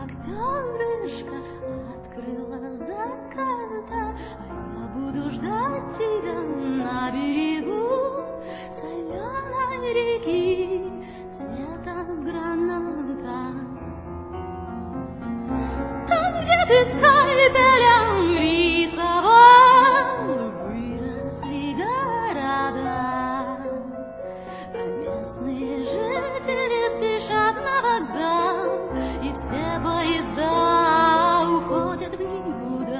как перышко, открыла заката, а я буду ждать тебя на берегу соленой реки цвета граната. Там, где ты скальпелем рисовал, выросли города. Местные жители спешат на вокзал, и все поезда уходят в никуда.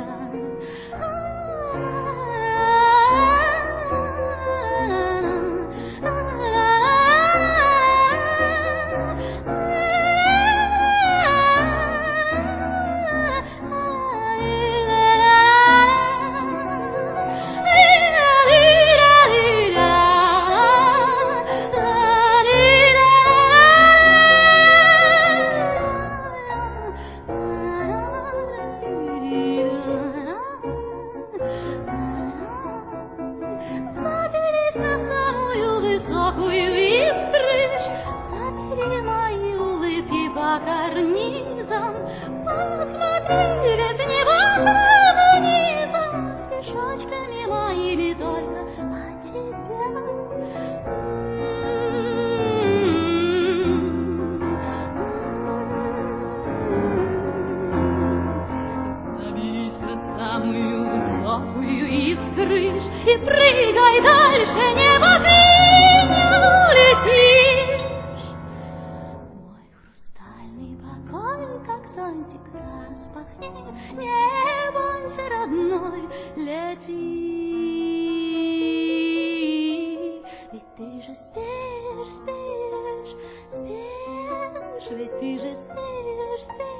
Смотри мои улыбки по карнизам, посмотри, ведь невозможно низом, стишочками моими только о тебе. Заберись на самую высокую из крыш и прыгай дальше, небо ты не улетишь. Мой хрустальный покой, как зонтик, распахни, не бойся, родной, лети. Ведь ты же спишь, спишь, спишь, ведь ты же спишь, спишь.